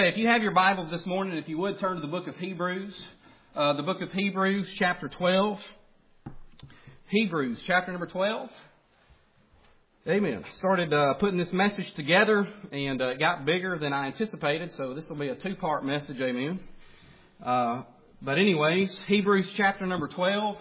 If you have your Bibles this morning, if you would turn to the book of Hebrews, chapter 12. Hebrews, chapter number 12. Amen. I started putting this message together, and it got bigger than I anticipated, so this will be a two-part message. Amen. But anyways, Hebrews, chapter number 12.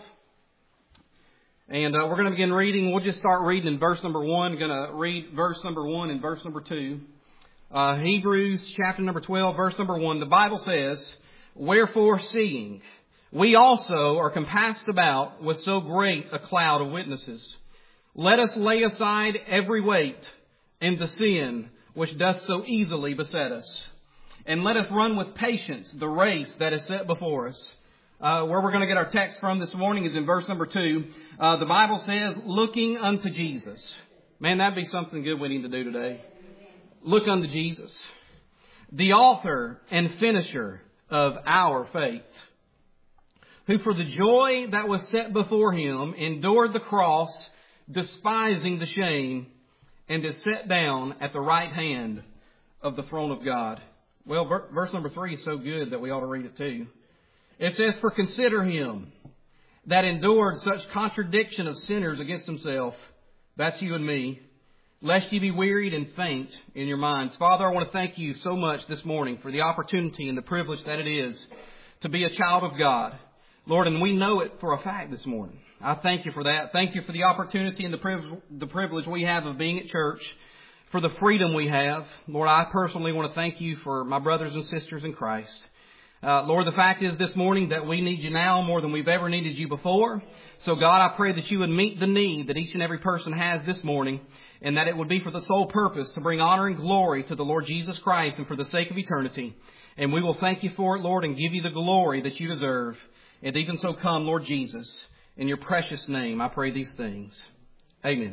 And we're going to begin reading. We'll just start reading in verse number 1. I'm going to read verse number 1 and verse number 2. Hebrews chapter number 12, verse number 1. The Bible says, "Wherefore seeing we also are compassed about with so great a cloud of witnesses, let us lay aside every weight and the sin which doth so easily beset us, and let us run with patience the race that is set before us." Where we're going to get our text from this morning is in verse number 2. The Bible says, "Looking unto Jesus." Man, that'd be something good we need to do today. Look unto Jesus, the author and finisher of our faith, who for the joy that was set before him endured the cross, despising the shame, and is set down at the right hand of the throne of God. Well, verse number 3 is so good that we ought to read it too. It says, "For consider him that endured such contradiction of sinners against himself," that's you and me, "lest ye be wearied and faint in your minds." Father, I want to thank you so much this morning for the opportunity and the privilege that it is to be a child of God. Lord, and we know it for a fact this morning. I thank you for that. Thank you for the opportunity and the privilege we have of being at church, for the freedom we have. Lord, I personally want to thank you for my brothers and sisters in Christ. Lord, the fact is this morning that we need you now more than we've ever needed you before. So God, I pray that you would meet the need that each and every person has this morning, and that it would be for the sole purpose to bring honor and glory to the Lord Jesus Christ and for the sake of eternity. And we will thank you for it, Lord, and give you the glory that you deserve. And even so come, Lord Jesus, in your precious name, I pray these things. Amen.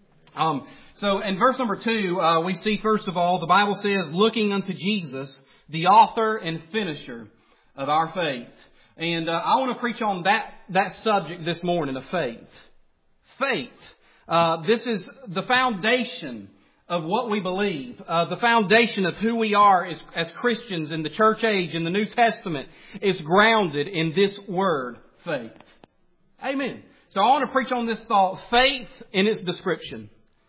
So in verse number 2, we see, first of all, the Bible says, "Looking unto Jesus, the author and finisher of our faith." And I want to preach on that subject this morning of faith. Faith. This is the foundation of what we believe. The foundation of who we are as Christians in the church age, in the New Testament, is grounded in this word, faith. Amen. So I want to preach on this thought, faith and its description.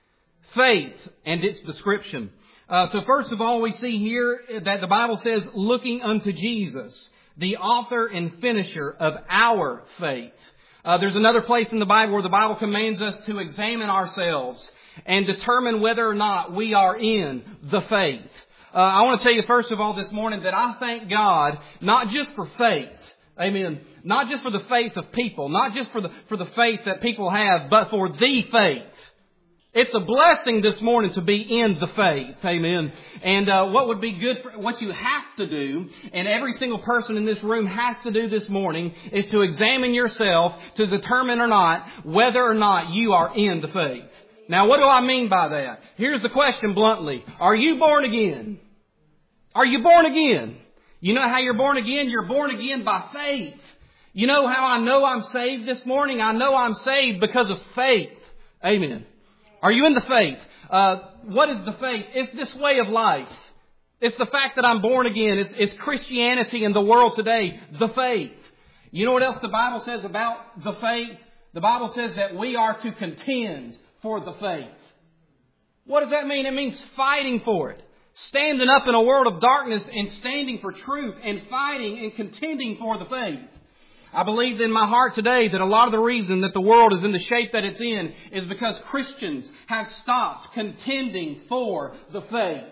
Faith and its description. So first of all, we see here that the Bible says, "Looking unto Jesus, the author and finisher of our faith." There's another place in the Bible where the Bible commands us to examine ourselves and determine whether or not we are in the faith. I want to tell you first of all this morning that I thank God not just for faith. Amen. Not just for the faith of people, not just for the faith that people have, but for the faith. It's a blessing this morning to be in the faith. Amen. And what would be good, what you have to do, and every single person in this room has to do this morning, is to examine yourself to determine or not whether or not you are in the faith. Now, what do I mean by that? Here's the question bluntly. Are you born again? Are you born again? You know how you're born again? You're born again by faith. You know how I know I'm saved this morning? I know I'm saved because of faith. Amen. Are you in the faith? What is the faith? It's this way of life. It's the fact that I'm born again. It's Christianity in the world today. The faith. You know what else the Bible says about the faith? The Bible says that we are to contend for the faith. What does that mean? It means fighting for it. Standing up in a world of darkness and standing for truth and fighting and contending for the faith. I believe in my heart today that a lot of the reason that the world is in the shape that it's in is because Christians have stopped contending for the faith.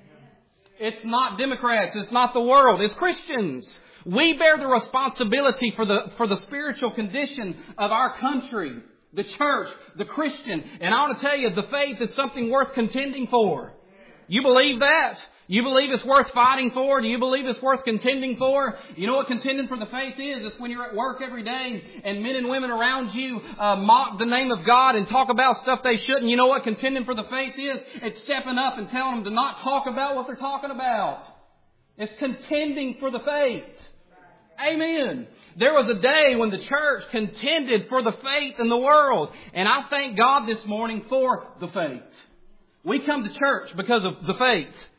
It's not Democrats. It's not the world. It's Christians. We bear the responsibility for the spiritual condition of our country, the church, the Christian. And I want to tell you, the faith is something worth contending for. You believe that? You believe it's worth fighting for? Do you believe it's worth contending for? You know what contending for the faith is? It's when you're at work every day and men and women around you mock the name of God and talk about stuff they shouldn't. You know what contending for the faith is? It's stepping up and telling them to not talk about what they're talking about. It's contending for the faith. Amen. There was a day when the church contended for the faith in the world. And I thank God this morning for the faith. We come to church because of the faith.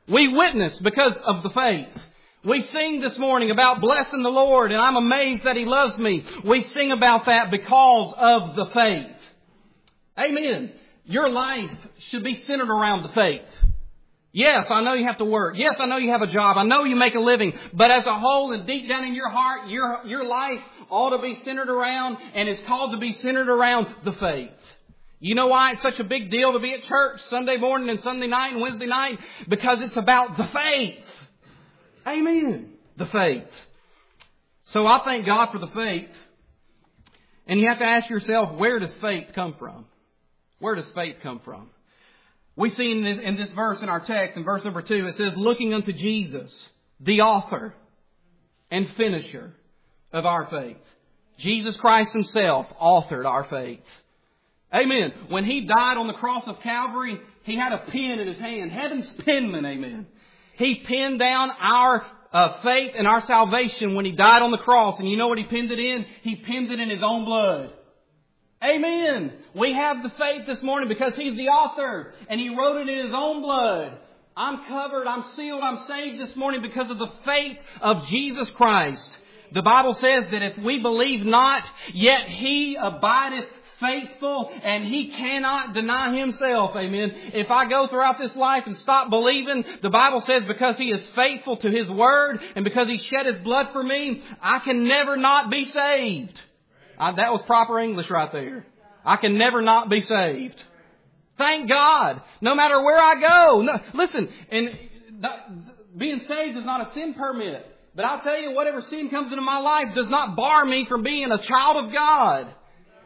We witness because of the faith. We sing this morning about blessing the Lord and I'm amazed that He loves me. We sing about that because of the faith. Amen. Your life should be centered around the faith. Yes, I know you have to work. Yes, I know you have a job. I know you make a living. But as a whole and deep down in your heart, your life ought to be centered around and is called to be centered around the faith. You know why it's such a big deal to be at church Sunday morning and Sunday night and Wednesday night? Because it's about the faith. Amen. The faith. So I thank God for the faith. And you have to ask yourself, where does faith come from? Where does faith come from? We see in this verse in our text, in verse number 2, it says, looking unto Jesus, the author and finisher of our faith. Jesus Christ Himself authored our faith. Amen. When He died on the cross of Calvary, He had a pen in His hand. Heaven's penman, amen. He penned down our faith and our salvation when He died on the cross. And you know what He penned it in? He penned it in His own blood. Amen. We have the faith this morning because He's the author and He wrote it in His own blood. I'm covered, I'm sealed, I'm saved this morning because of the faith of Jesus Christ. The Bible says that if we believe not, yet He abideth faithful and He cannot deny Himself. Amen. If I go throughout this life and stop believing, the Bible says because He is faithful to His word and because He shed His blood for me, I can never not be saved. That was proper English right there. I can never not be saved. Thank God. No matter where I go. No, listen, and being saved is not a sin permit. But I'll tell you, whatever sin comes into my life does not bar me from being a child of God.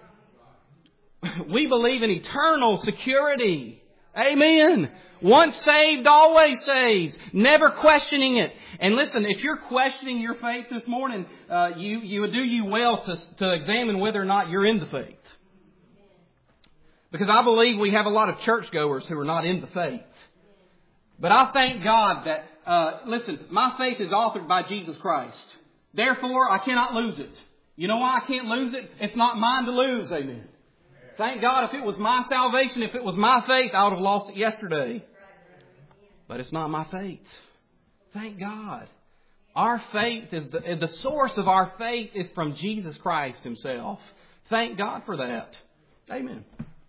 We believe in eternal security. Amen. Once saved, always saved. Never questioning it. And listen, if you're questioning your faith this morning, you would do you well to examine whether or not you're in the faith. Because I believe we have a lot of churchgoers who are not in the faith. But I thank God that, listen, my faith is authored by Jesus Christ. Therefore, I cannot lose it. You know why I can't lose it? It's not mine to lose. Amen. Thank God if it was my salvation, if it was my faith, I would have lost it yesterday. But it's not my faith. Thank God. Our faith is the source of our faith is from Jesus Christ Himself. Thank God for that. Amen.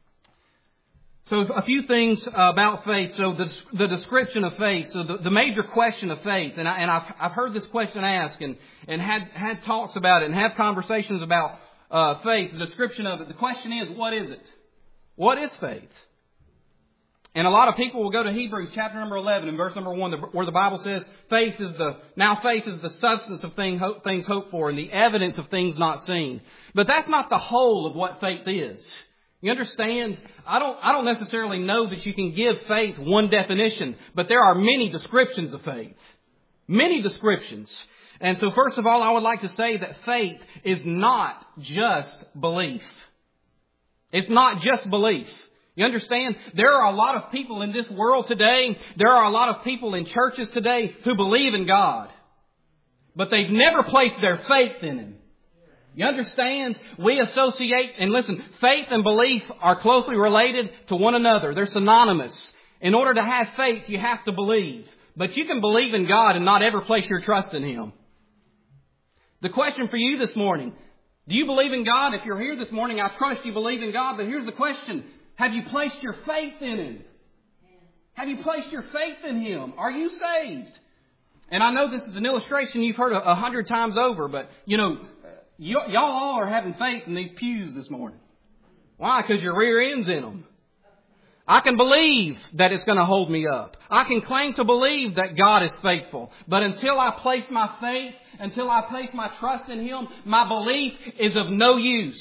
So a few things about faith. So the description of faith. So the major question of faith. And I've heard this question asked and had talks about it and have conversations about faith, the description of it. The question is, what is it? What is faith? And a lot of people will go to Hebrews chapter number 11 and verse number 1 where the Bible says faith is the substance of things hoped for and the evidence of things not seen. But that's not the whole of what faith is. You understand? I don't necessarily know that you can give faith one definition, but there are many descriptions of faith. Many descriptions. And so first of all, I would like to say that faith is not just belief. It's not just belief. You understand? There are a lot of people in this world today, there are a lot of people in churches today who believe in God. But they've never placed their faith in Him. You understand? We associate, and listen, faith and belief are closely related to one another. They're synonymous. In order to have faith, you have to believe. But you can believe in God and not ever place your trust in Him. The question for you this morning, do you believe in God? If you're here this morning, I trust you believe in God. But here's the question. Have you placed your faith in Him? Have you placed your faith in Him? Are you saved? And I know this is an illustration you've heard 100 times over, but y'all all are having faith in these pews this morning. Why? Because your rear end's in them. I can believe that it's going to hold me up. I can claim to believe that God is faithful. But until I place my faith, until I place my trust in Him, my belief is of no use.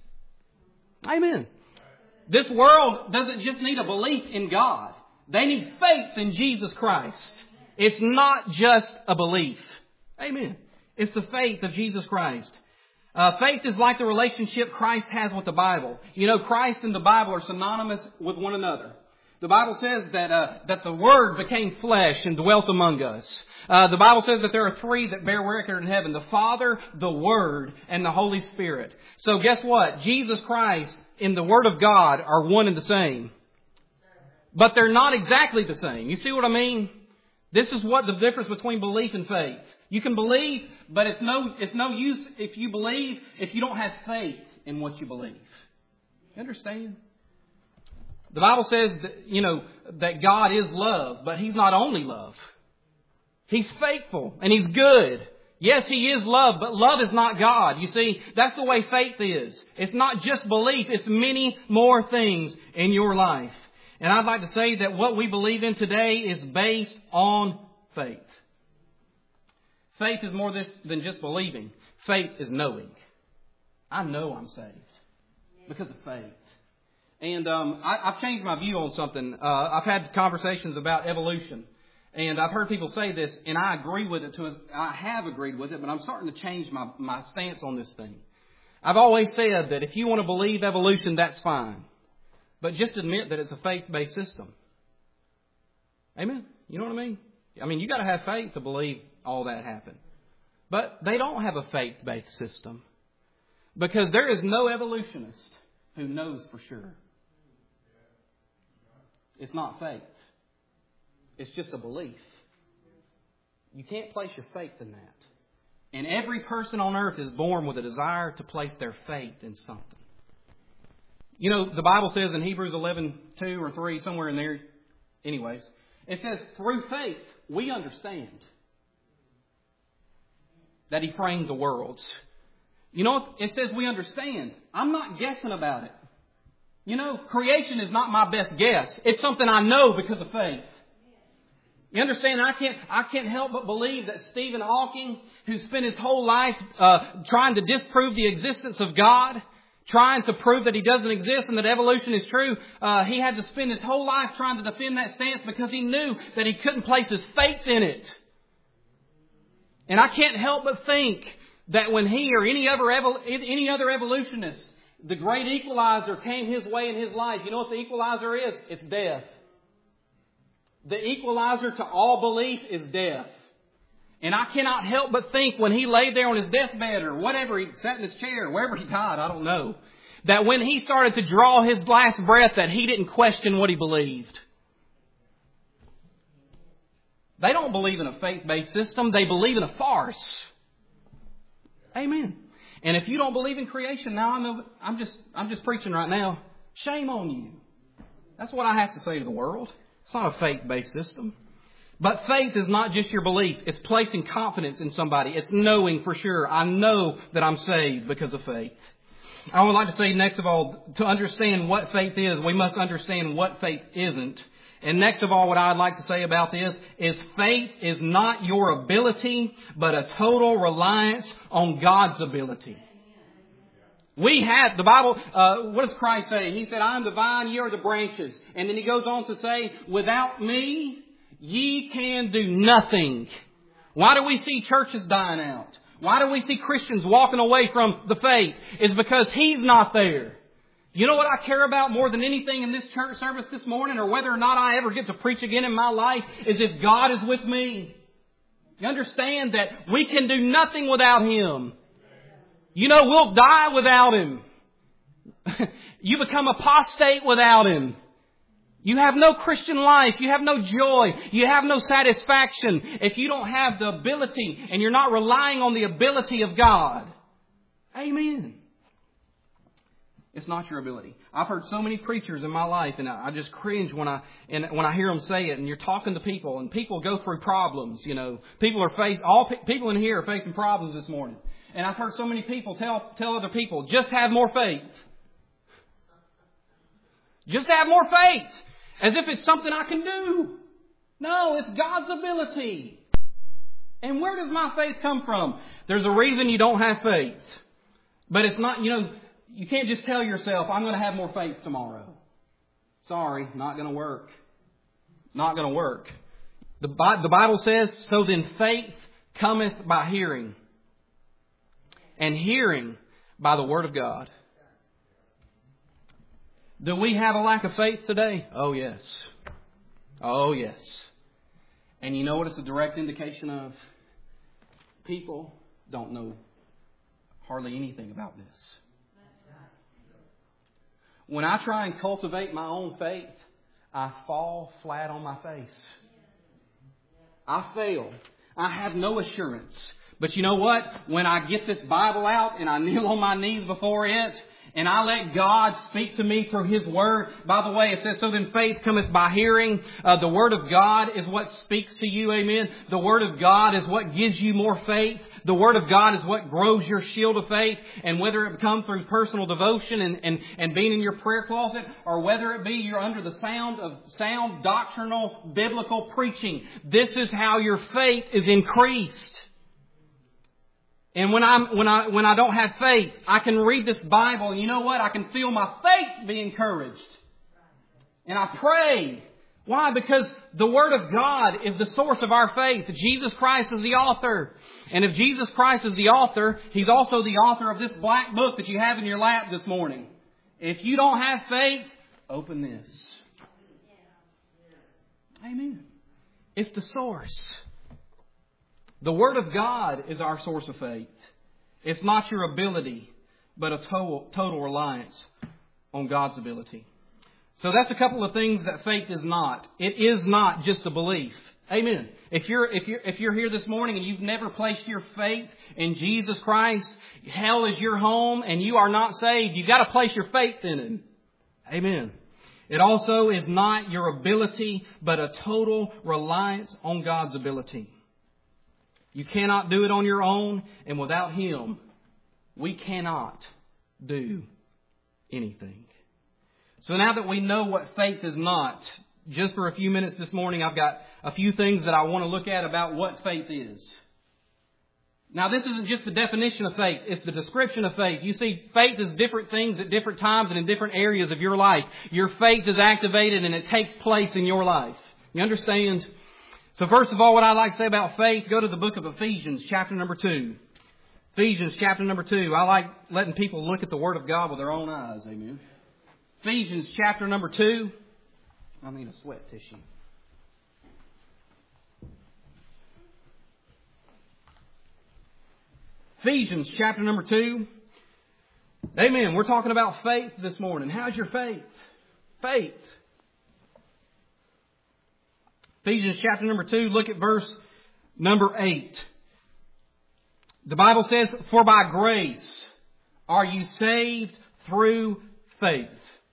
Amen. This world doesn't just need a belief in God. They need faith in Jesus Christ. It's not just a belief. Amen. It's the faith of Jesus Christ. Faith is like the relationship Christ has with the Bible. You know, Christ and the Bible are synonymous with one another. The Bible says that the Word became flesh and dwelt among us. The Bible says that there are three that bear record in heaven: the Father, the Word, and the Holy Spirit. So guess what? Jesus Christ and the Word of God are one and the same. But they're not exactly the same. You see what I mean? This is what the difference between belief and faith. You can believe, but it's no use if you believe if you don't have faith in what you believe. You understand? The Bible says that, that God is love, but He's not only love. He's faithful and He's good. Yes, He is love, but love is not God. You see, that's the way faith is. It's not just belief, it's many more things in your life. And I'd like to say that what we believe in today is based on faith. Faith is more than just believing. Faith is knowing. I know I'm saved because of faith. And I've changed my view on something. I've had conversations about evolution. And I've heard people say this, and I agree with it. I have agreed with it, but I'm starting to change my stance on this thing. I've always said that if you want to believe evolution, that's fine. But just admit that it's a faith-based system. Amen? You know what I mean? I mean, you got to have faith to believe all that happened. But they don't have a faith-based system. Because there is no evolutionist who knows for sure. It's not faith. It's just a belief. You can't place your faith in that. And every person on earth is born with a desire to place their faith in something. The Bible says in Hebrews 11:2 or 3, somewhere in there, anyways, it says, through faith we understand that He framed the worlds. It says we understand. I'm not guessing about it. Creation is not my best guess. It's something I know because of faith. You understand? I can't help but believe that Stephen Hawking, who spent his whole life trying to disprove the existence of God, trying to prove that He doesn't exist and that evolution is true, he had to spend his whole life trying to defend that stance because he knew that he couldn't place his faith in it. And I can't help but think that when he or any other evolutionist, the great equalizer came his way in his life, you know what the equalizer is? It's death. The equalizer to all belief is death. And I cannot help but think when he laid there on his deathbed or whatever, he sat in his chair, wherever he died, I don't know, that when he started to draw his last breath, that he didn't question what he believed. They don't believe in a faith-based system. They believe in a farce. Amen. And if you don't believe in creation, now I know I'm just preaching right now. Shame on you. That's what I have to say to the world. It's not a faith-based system. But faith is not just your belief. It's placing confidence in somebody. It's knowing for sure. I know that I'm saved because of faith. I would like to say, next of all, to understand what faith is, we must understand what faith isn't. And next of all, what I'd like to say about this is faith is not your ability, but a total reliance on God's ability. We have, the Bible, what does Christ say? He said, I am the vine, ye are the branches. And then He goes on to say, without me, ye can do nothing. Why do we see churches dying out? Why do we see Christians walking away from the faith? It's because He's not there. You know what I care about more than anything in this church service this morning, or whether or not I ever get to preach again in my life, is if God is with me. You understand that we can do nothing without Him. We'll die without Him. You become apostate without Him. You have no Christian life. You have no joy. You have no satisfaction if you don't have the ability and you're not relying on the ability of God. Amen. It's not your ability. I've heard so many preachers in my life, and I just cringe when I hear them say it. And you're talking to people, and people go through problems. People in here are facing problems this morning. And I've heard so many people tell other people, just have more faith. Just have more faith. As if it's something I can do. No, it's God's ability. And where does my faith come from? There's a reason you don't have faith. But it's not, you can't just tell yourself, I'm going to have more faith tomorrow. Sorry, not going to work. Not going to work. The Bible says, so then faith cometh by hearing. And hearing by the Word of God. Do we have a lack of faith today? Oh, yes. Oh, yes. And you know what it's a direct indication of? People don't know hardly anything about this. When I try and cultivate my own faith, I fall flat on my face. I fail. I have no assurance. But you know what? When I get this Bible out and I kneel on my knees before it, and I let God speak to me through His Word. By the way, it says, so then faith cometh by hearing. The Word of God is what speaks to you, amen. The Word of God is what gives you more faith. The Word of God is what grows your shield of faith. And whether it come through personal devotion and being in your prayer closet, or whether it be you're under the sound of sound doctrinal biblical preaching, this is how your faith is increased. And when I don't have faith, I can read this Bible, and you know what? I can feel my faith be encouraged. And I pray. Why? Because the Word of God is the source of our faith. Jesus Christ is the author. And if Jesus Christ is the author, He's also the author of this black book that you have in your lap this morning. If you don't have faith, open this. Amen. It's the source. The Word of God is our source of faith. It's not your ability, but a total reliance on God's ability. So that's a couple of things that faith is not. It is not just a belief. Amen. If you're here this morning and you've never placed your faith in Jesus Christ, hell is your home and you are not saved, you've got to place your faith in Him. Amen. It also is not your ability, but a total reliance on God's ability. You cannot do it on your own, and without Him, we cannot do anything. So now that we know what faith is not, just for a few minutes this morning, I've got a few things that I want to look at about what faith is. Now, this isn't just the definition of faith, it's the description of faith. You see, faith is different things at different times and in different areas of your life. Your faith is activated and it takes place in your life. You understand? So first of all, what I'd like to say about faith, go to the book of Ephesians, chapter number 2. Ephesians, chapter number 2. I like letting people look at the Word of God with their own eyes. Amen. Ephesians, chapter number 2. I need a sweat tissue. Ephesians, chapter number 2. Amen. We're talking about faith this morning. How's your faith? Faith. Ephesians chapter number 2, look at verse number 8. The Bible says, for by grace are you saved through faith.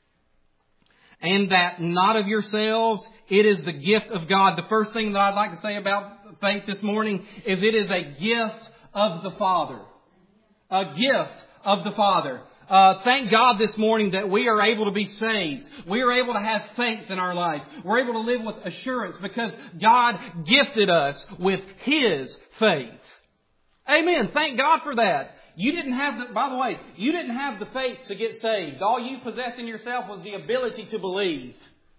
And that not of yourselves, it is the gift of God. The first thing that I'd like to say about faith this morning is it is a gift of the Father. A gift of the Father. Thank God this morning that we are able to be saved. We are able to have faith in our life. We're able to live with assurance because God gifted us with His faith. Amen. Thank God for that. You didn't have the faith to get saved. All you possessed in yourself was the ability to believe.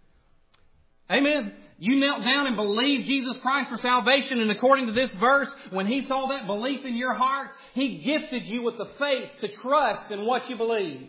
Amen. You knelt down and believed Jesus Christ for salvation. And according to this verse, when He saw that belief in your heart, He gifted you with the faith to trust in what you believe.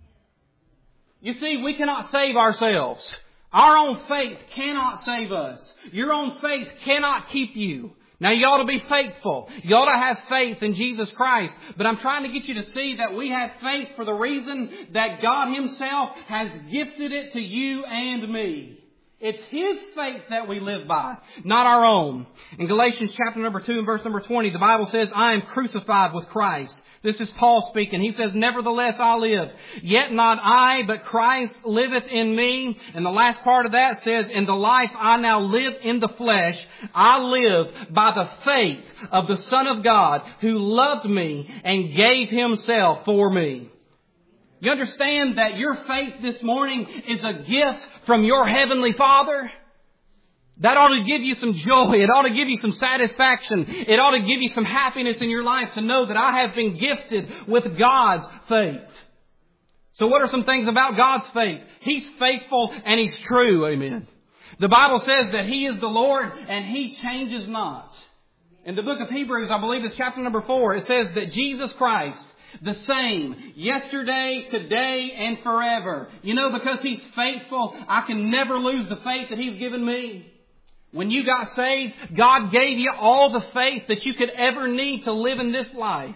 You see, we cannot save ourselves. Our own faith cannot save us. Your own faith cannot keep you. Now, you ought to be faithful. You ought to have faith in Jesus Christ. But I'm trying to get you to see that we have faith for the reason that God Himself has gifted it to you and me. It's His faith that we live by, not our own. In Galatians chapter number 2 and verse number 20, the Bible says, I am crucified with Christ. This is Paul speaking. He says, nevertheless I live. Yet not I, but Christ liveth in me. And the last part of that says, in the life I now live in the flesh, I live by the faith of the Son of God who loved me and gave Himself for me. You understand that your faith this morning is a gift from your Heavenly Father? That ought to give you some joy. It ought to give you some satisfaction. It ought to give you some happiness in your life to know that I have been gifted with God's faith. So what are some things about God's faith? He's faithful and He's true. Amen. The Bible says that He is the Lord and He changes not. In the book of Hebrews, I believe it's chapter number 4, it says that Jesus Christ, the same yesterday, today, and forever. You know, because He's faithful, I can never lose the faith that He's given me. When you got saved, God gave you all the faith that you could ever need to live in this life.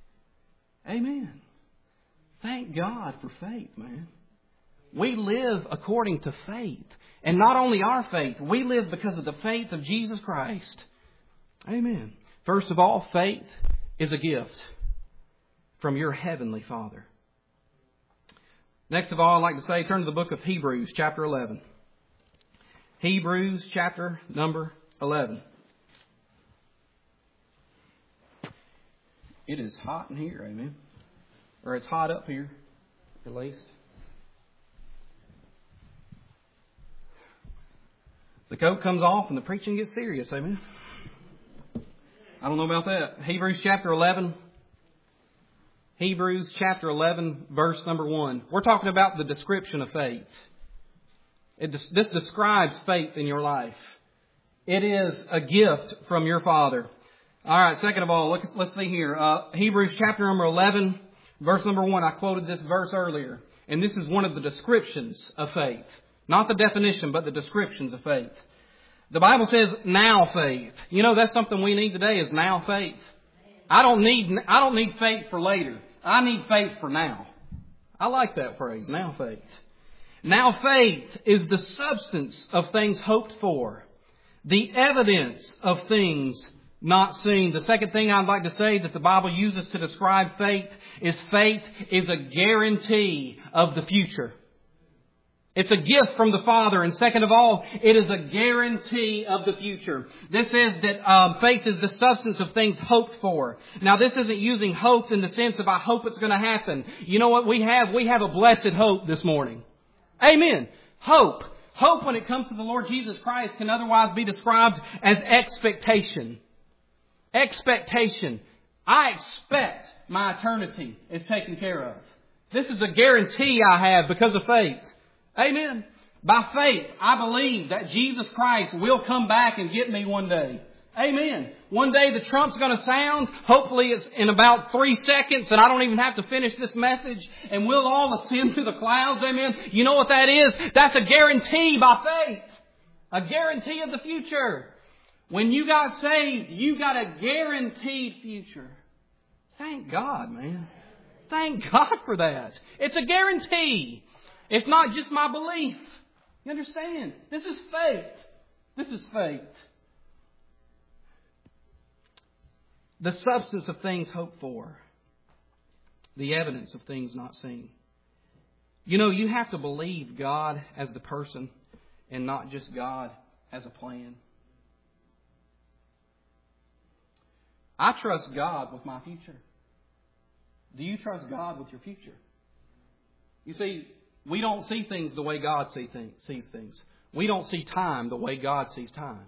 Amen. Thank God for faith, man. We live according to faith. And not only our faith, we live because of the faith of Jesus Christ. Amen. First of all, faith is a gift from your Heavenly Father. Next of all, I'd like to say, turn to the book of Hebrews, chapter 11. Hebrews, chapter number 11. It is hot in here, amen. Or it's hot up here, at least. The coat comes off and the preaching gets serious, amen. I don't know about that. Hebrews chapter 11. Hebrews chapter 11, verse number 1. We're talking about the description of faith. This describes faith in your life. It is a gift from your Father. All right, second of all, let's see here. Hebrews chapter number 11, verse number 1. I quoted this verse earlier. And this is one of the descriptions of faith. Not the definition, but the descriptions of faith. The Bible says, now faith. You know, that's something we need today is now faith. I don't need faith for later. I need faith for now. I like that phrase, now faith. Now faith is the substance of things hoped for, the evidence of things not seen. The second thing I'd like to say that the Bible uses to describe faith is a guarantee of the future. It's a gift from the Father. And second of all, it is a guarantee of the future. This says that faith is the substance of things hoped for. Now, this isn't using hope in the sense of I hope it's going to happen. You know what we have? We have a blessed hope this morning. Amen. Hope. Hope when it comes to the Lord Jesus Christ can otherwise be described as expectation. Expectation. I expect my eternity is taken care of. This is a guarantee I have because of faith. Amen. By faith, I believe that Jesus Christ will come back and get me one day. Amen. One day the trump's going to sound. Hopefully it's in about 3 seconds and I don't even have to finish this message. And we'll all ascend to the clouds. Amen. You know what that is? That's a guarantee by faith. A guarantee of the future. When you got saved, you got a guaranteed future. Thank God, man. Thank God for that. It's a guarantee. It's not just my belief. You understand? This is faith. This is faith. The substance of things hoped for. The evidence of things not seen. You know, you have to believe God as the person and not just God as a plan. I trust God with my future. Do you trust God with your future? You see, we don't see things the way God sees things. We don't see time the way God sees time.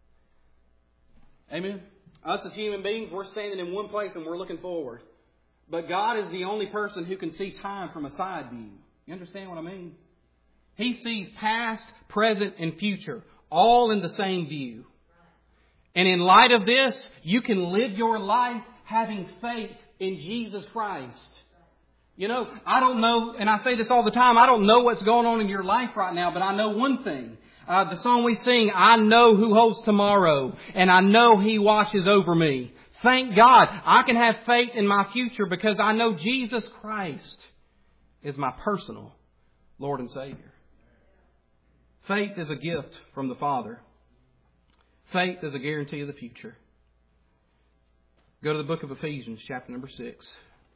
Amen? Us as human beings, we're standing in one place and we're looking forward. But God is the only person who can see time from a side view. You understand what I mean? He sees past, present, and future all in the same view. And in light of this, you can live your life having faith in Jesus Christ. You know, I don't know, and I say this all the time, I don't know what's going on in your life right now, but I know one thing. The song we sing, I know who holds tomorrow, and I know He watches over me. Thank God, I can have faith in my future because I know Jesus Christ is my personal Lord and Savior. Faith is a gift from the Father. Faith is a guarantee of the future. Go to the book of Ephesians, chapter number 6.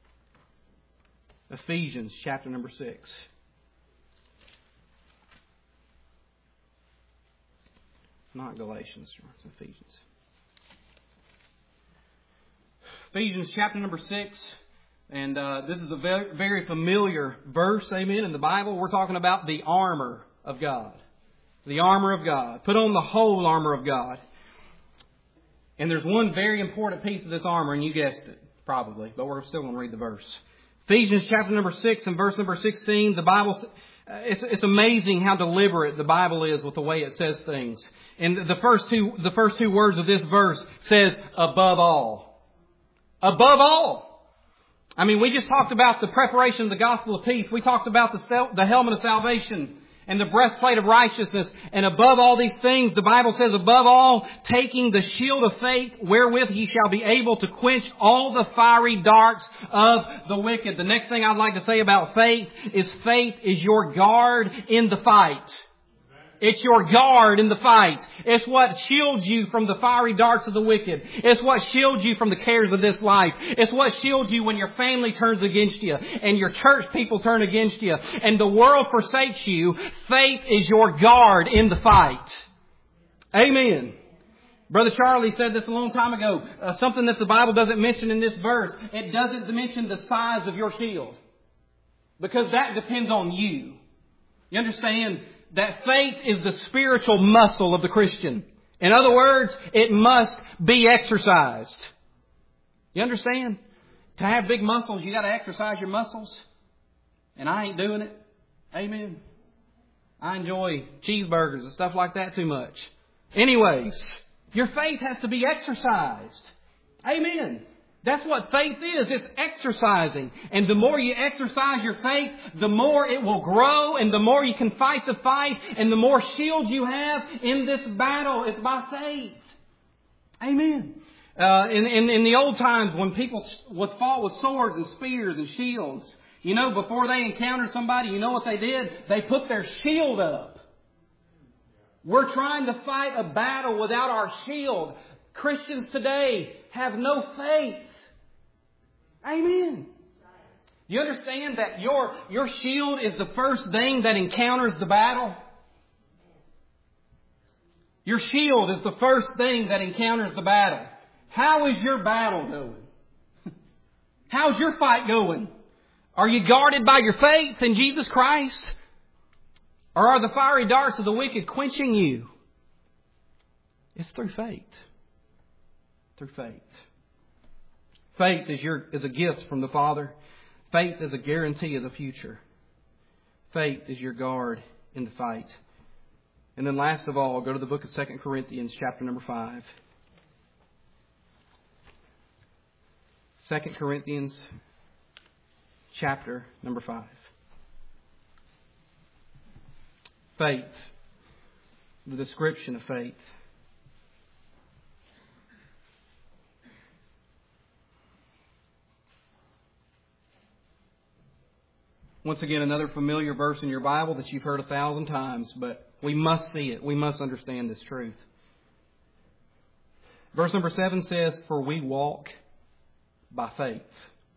Ephesians chapter number 6. Not Galatians, it's Ephesians. Ephesians chapter number 6. And this is a very, very familiar verse, amen, in the Bible. We're talking about the armor of God. The armor of God. Put on the whole armor of God. And there's one very important piece of this armor, and you guessed it, probably, but we're still going to read the verse. Ephesians chapter number 6 and verse number 16, the Bible, it's amazing how deliberate the Bible is with the way it says things. And the first two words of this verse says, above all. Above all. I mean, we just talked about the preparation of the gospel of peace. We talked about the helmet of salvation and the breastplate of righteousness. And above all these things, the Bible says, above all, taking the shield of faith, wherewith ye shall be able to quench all the fiery darts of the wicked. The next thing I'd like to say about faith is your guard in the fight. It's your guard in the fight. It's what shields you from the fiery darts of the wicked. It's what shields you from the cares of this life. It's what shields you when your family turns against you and your church people turn against you and the world forsakes you. Faith is your guard in the fight. Amen. Brother Charlie said this a long time ago. Something that the Bible doesn't mention in this verse. It doesn't mention the size of your shield. Because that depends on you. You understand? That faith is the spiritual muscle of the Christian. In other words, it must be exercised. You understand? To have big muscles, you got to exercise your muscles. And I ain't doing it. Amen. I enjoy cheeseburgers and stuff like that too much. Anyways, your faith has to be exercised. Amen. That's what faith is. It's exercising. And the more you exercise your faith, the more it will grow and the more you can fight the fight and the more shield you have in this battle. It's by faith. Amen. In the old times when people would fought with swords and spears and shields, you know, before they encountered somebody, you know what they did? They put their shield up. We're trying to fight a battle without our shield. Christians today have no faith. Amen. Do you understand that your shield is the first thing that encounters the battle? Your shield is the first thing that encounters the battle. How is your battle going? How's your fight going? Are you guarded by your faith in Jesus Christ? Or are the fiery darts of the wicked quenching you? It's through faith. Through faith. Faith is a gift from the Father. Faith is a guarantee of the future. Faith is your guard in the fight. And then last of all, go to the book of 2 Corinthians chapter number 5. 2 Corinthians chapter number 5. Faith. The description of faith. Once again, another familiar verse in your Bible that you've heard 1,000 times, but we must see it. We must understand this truth. Verse number 7 says, "For we walk by faith,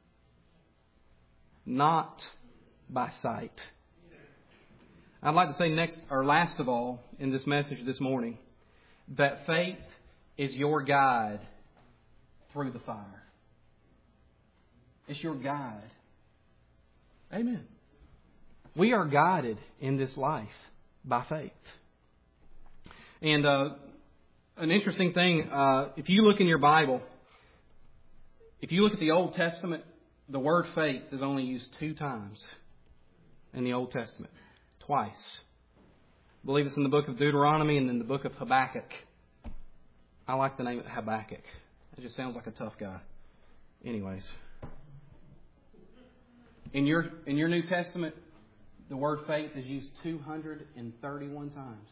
not by sight." I'd like to say last of all in this message this morning, that faith is your guide through the fire. It's your guide. Amen. We are guided in this life by faith. And an interesting thing, if you look in your Bible, if you look at the Old Testament, the word faith is only used 2 times in the Old Testament. Twice. I believe it's in the book of Deuteronomy and in the book of Habakkuk. I like the name Habakkuk. It just sounds like a tough guy. Anyways. In your New Testament, the word faith is used 231 times.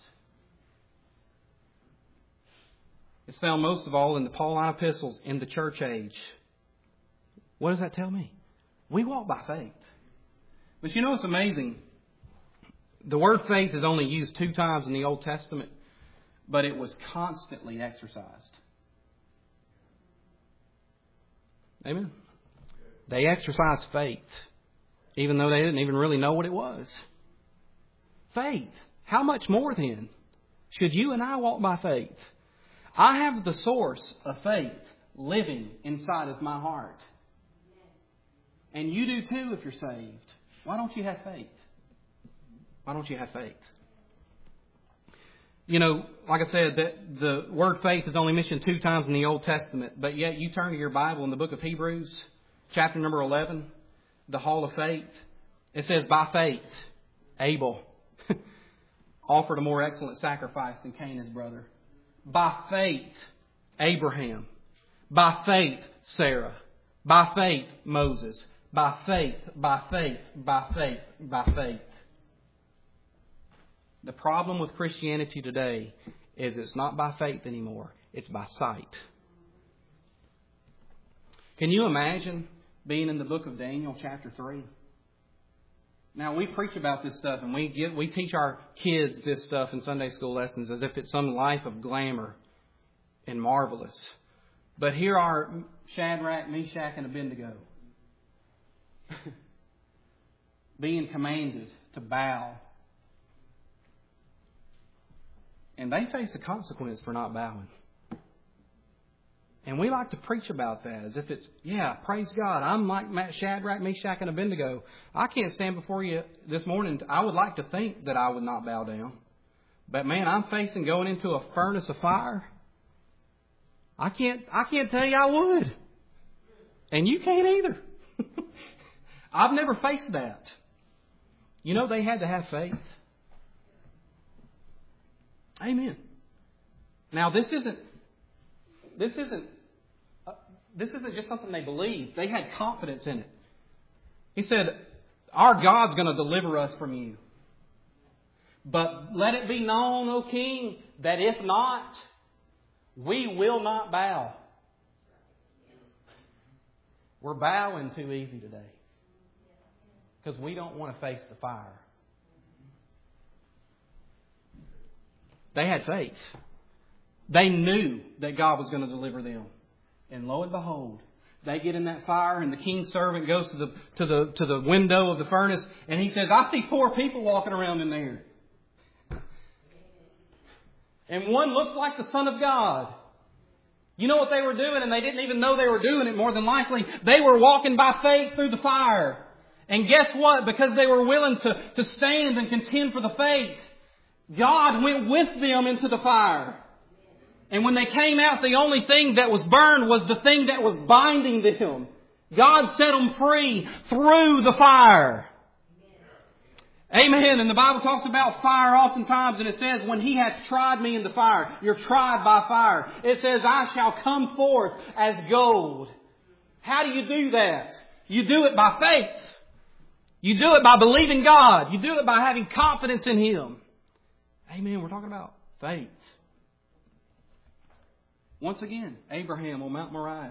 It's found most of all in the Pauline epistles in the church age. What does that tell me? We walk by faith. But you know what's amazing? The word faith is only used 2 times in the Old Testament, but it was constantly exercised. Amen. They exercised faith, even though they didn't even really know what it was. Faith. How much more then should you and I walk by faith? I have the source of faith living inside of my heart. And you do too if you're saved. Why don't you have faith? Why don't you have faith? You know, like I said, the word faith is only mentioned 2 times in the Old Testament, but yet you turn to your Bible in the book of Hebrews, chapter number 11, the Hall of Faith. It says, "By faith, Abel offered a more excellent sacrifice than Cain his brother. By faith, Abraham. By faith, Sarah. By faith, Moses. By faith, by faith, by faith, by faith." The problem with Christianity today is it's not by faith anymore. It's by sight. Can you imagine being in the book of Daniel chapter 3? Now, we preach about this stuff, and we teach our kids this stuff in Sunday school lessons as if it's some life of glamour and marvelous. But here are Shadrach, Meshach, and Abednego being commanded to bow. And they face a consequence for not bowing. And we like to preach about that as if it's, yeah, praise God, I'm like Shadrach, Meshach, and Abednego. I can't stand before you this morning. I would like to think that I would not bow down. But man, I'm facing going into a furnace of fire. I can't tell you I would. And you can't either. I've never faced that. You know, they had to have faith. Amen. Now, this isn't just something they believed. They had confidence in it. He said, our God's going to deliver us from you. But let it be known, O King, that if not, we will not bow. We're bowing too easy today. Because we don't want to face the fire. They had faith. They knew that God was going to deliver them. And lo and behold, they get in that fire, and the king's servant goes to the window of the furnace, and he says, I see 4 people walking around in there. And one looks like the Son of God. You know what they were doing, and they didn't even know they were doing it, more than likely. They were walking by faith through the fire. And guess what? Because they were willing to stand and contend for the faith, God went with them into the fire. And when they came out, the only thing that was burned was the thing that was binding them. God set them free through the fire. Amen. And the Bible talks about fire oftentimes, and it says, when He hath tried me in the fire, you're tried by fire. It says, I shall come forth as gold. How do you do that? You do it by faith. You do it by believing God. You do it by having confidence in Him. Amen. We're talking about faith. Once again, Abraham on Mount Moriah.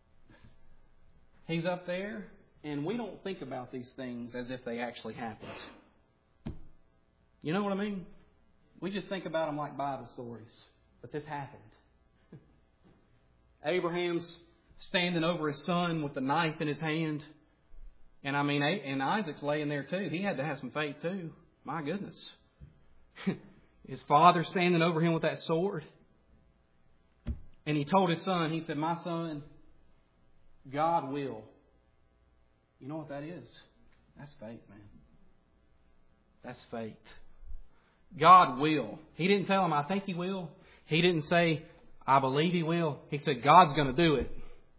He's up there, and we don't think about these things as if they actually happened. You know what I mean? We just think about them like Bible stories. But this happened. Abraham's standing over his son with the knife in his hand. And and Isaac's laying there too. He had to have some faith too. My goodness. His father standing over him with that sword. And he told his son, he said, my son, God will. You know what that is? That's faith, man. That's faith. God will. He didn't tell him, I think He will. He didn't say, I believe He will. He said, God's going to do it.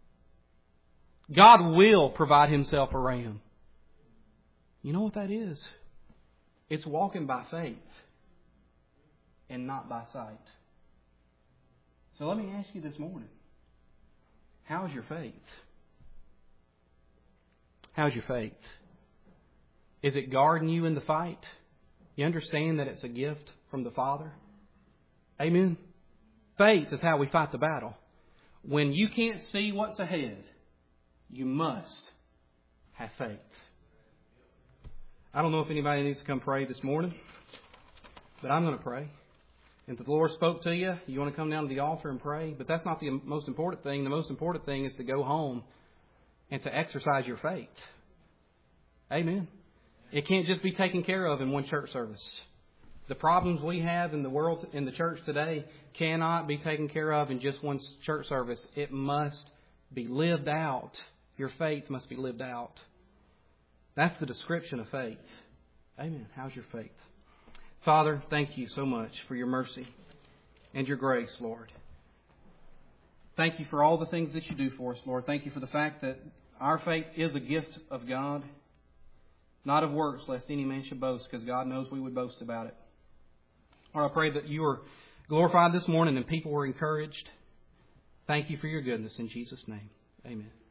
God will provide Himself a ram. You know what that is? It's walking by faith and not by sight. So let me ask you this morning, how's your faith? How's your faith? Is it guarding you in the fight? You understand that it's a gift from the Father? Amen? Faith is how we fight the battle. When you can't see what's ahead, you must have faith. I don't know if anybody needs to come pray this morning, but I'm going to pray. If the Lord spoke to you, you want to come down to the altar and pray. But that's not the most important thing. The most important thing is to go home and to exercise your faith. Amen. It can't just be taken care of in one church service. The problems we have in the world, in the church today, cannot be taken care of in just one church service. It must be lived out. Your faith must be lived out. That's the description of faith. Amen. How's your faith? Father, thank You so much for Your mercy and Your grace, Lord. Thank You for all the things that You do for us, Lord. Thank You for the fact that our faith is a gift of God, not of works, lest any man should boast, because God knows we would boast about it. Lord, I pray that You are glorified this morning and people were encouraged. Thank You for Your goodness in Jesus' name. Amen.